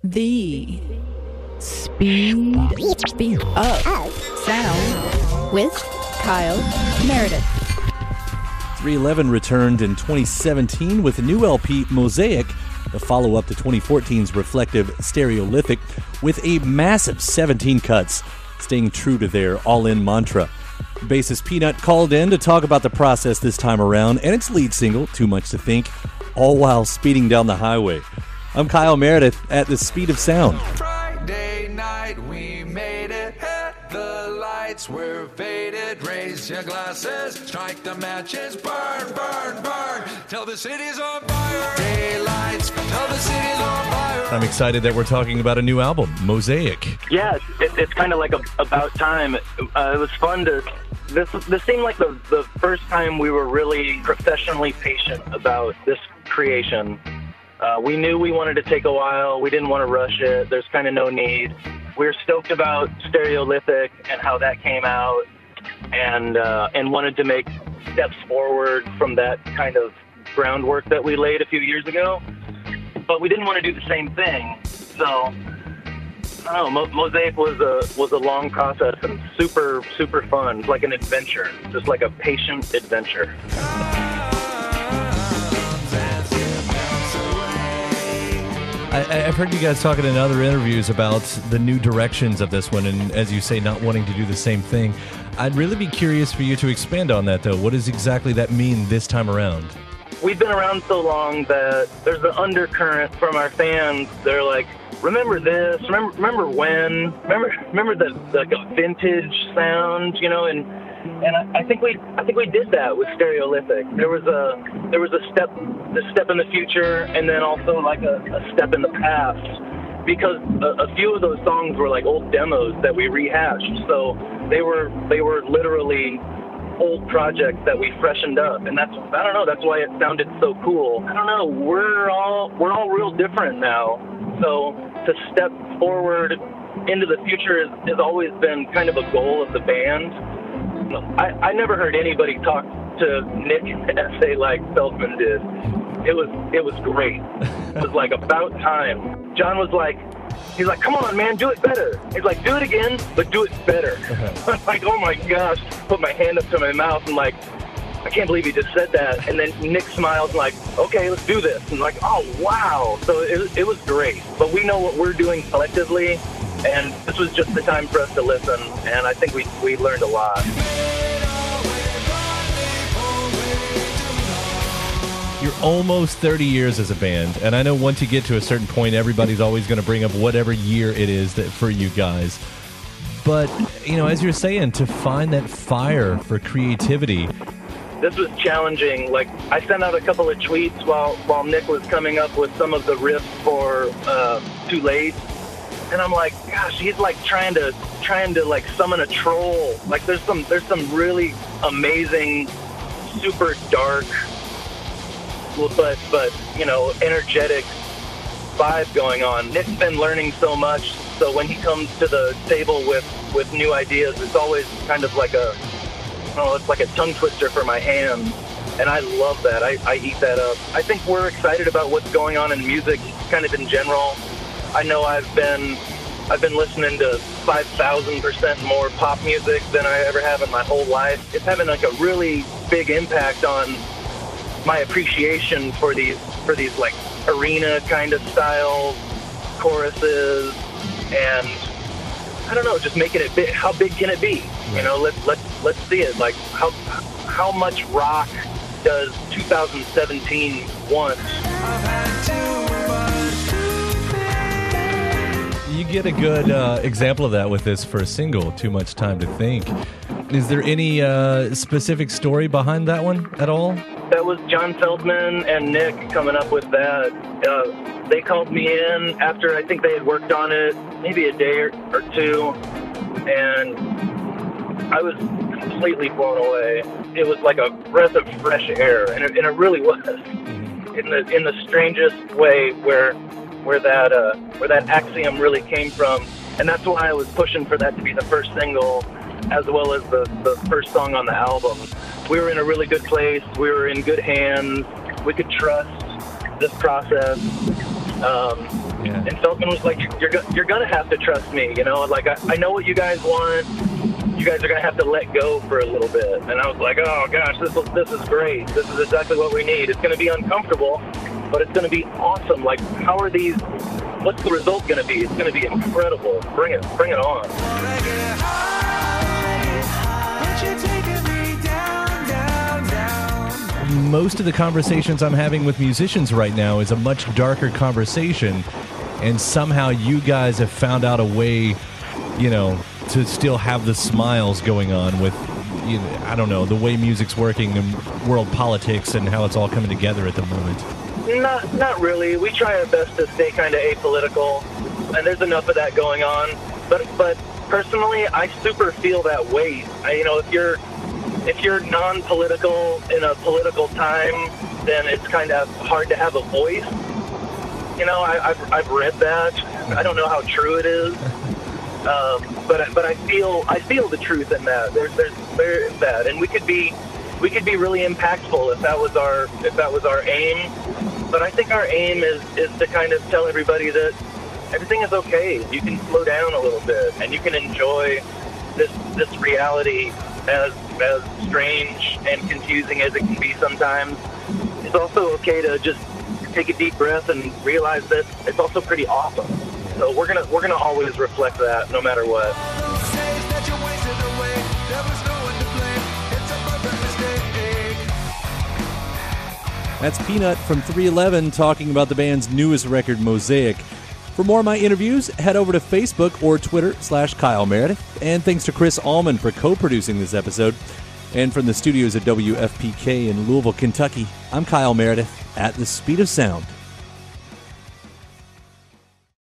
The Speed of Sound with Kyle Meredith. 311 returned in 2017 with a new LP, Mosaic, the follow-up to 2014's reflective Stereolithic, with a massive 17 cuts, staying true to their all-in mantra. Bassist Peanut called in to talk about the process this time around and its lead single, Too Much to Think, all while speeding down the highway. I'm Kyle Meredith at the Speed of Sound. Friday night we made it, the lights were faded. Raise your glasses, strike the matches, burn, burn, burn, till the city's on fire. Daylights, till the city's on fire. I'm excited that we're talking about a new album, Mosaic. Yeah, it's kind of like about time. It was fun to. This seemed like the first time we were really professionally patient about this creation. We knew we wanted to take a while. We didn't want to rush it. There's kind of no need. We're stoked about Stereolithic and how that came out, and wanted to make steps forward from that kind of groundwork that we laid a few years ago. But we didn't want to do the same thing. So, I don't know, Mosaic was a long process and super, super fun. It's like an adventure, just like a patient adventure. I've heard you guys talking in other interviews about the new directions of this one, and as you say, not wanting to do the same thing. I'd really be curious for you to expand on that, though. What does exactly that mean this time around? We've been around so long that there's an undercurrent from our fans. They're like, remember this? Remember when? Remember the like a vintage sound, you know? And I think we did that with Stereolithic. There was a step in the future, and then also like a step in the past, because a few of those songs were like old demos that we rehashed. So they were literally old projects that we freshened up, and that's why it sounded so cool. I don't know, we're all real different now. So to step forward into the future has always been kind of a goal of the band. I never heard anybody talk to Nick and say like Feldman did. It was great. It was like about time. John was like, he's like, come on, man, do it better. He's like, do it again, but do it better. I'm like, oh my gosh, put my hand up to my mouth and like, I can't believe he just said that. And then Nick smiled and like, okay, let's do this. And like, oh wow. So it was great. But we know what we're doing collectively, and this was just the time for us to listen, and I think we learned a lot. You're almost 30 years as a band, and I know once you get to a certain point, everybody's always going to bring up whatever year it is that for you guys. But, you know, as you're saying, to find that fire for creativity. This was challenging. Like, I sent out a couple of tweets while Nick was coming up with some of the riffs for Too Late. And I'm like, gosh, he's like trying to like summon a troll. Like there's some really amazing, super dark, but you know, energetic vibe going on. Nick's been learning so much, so when he comes to the table with new ideas, it's always kind of like it's like a tongue twister for my hands. And I love that. I eat that up. I think we're excited about what's going on in music kind of in general. I know I've been listening to 5,000% more pop music than I ever have in my whole life. It's having like a really big impact on my appreciation for these like arena kind of style choruses, and I don't know, just making it big. How big can it be? You know, let's see it. Like how much rock does 2017 want? You get a good example of that with this first single, Too Much Time to Think. Is there any specific story behind that one at all? That was John Feldman and Nick coming up with that. They called me in after I think they had worked on it maybe a day or two, and I was completely blown away. It was like a breath of fresh air, and it really was. In the strangest way where that axiom really came from, and that's why I was pushing for that to be the first single, as well as the first song on the album. We were in a really good place. We were in good hands. We could trust this process. Yeah. And Feldman was like, you're going to have to trust me, you know? Like, I know what you guys want. You guys are going to have to let go for a little bit. And I was like, oh, gosh, this is great. This is exactly what we need. It's going to be uncomfortable, but it's going to be awesome. Like, what's the result going to be? It's going to be incredible. Bring it on. Most of the conversations I'm having with musicians right now is a much darker conversation, and somehow you guys have found out a way, you know, to still have the smiles going on with, you know, I don't know, the way music's working and world politics and how it's all coming together at the moment. Not really. We try our best to stay kind of apolitical, and there's enough of that going on. But personally, I super feel that weight. If you're non-political in a political time, then it's kind of hard to have a voice. You know, I've read that. I don't know how true it is, but I feel the truth in that. There's that, and we could be really impactful if that was our aim. But I think our aim is to kind of tell everybody that everything is okay. You can slow down a little bit, and you can enjoy this reality, as strange and confusing as it can be sometimes. It's also okay to just take a deep breath and realize that it's also pretty awesome. So we're gonna always reflect that, no matter what. That's Peanut from 311 talking about the band's newest record, Mosaic. For more of my interviews, head over to Facebook or Twitter /Kyle Meredith. And thanks to Chris Allman for co-producing this episode. And from the studios at WFPK in Louisville, Kentucky, I'm Kyle Meredith at the Speed of Sound.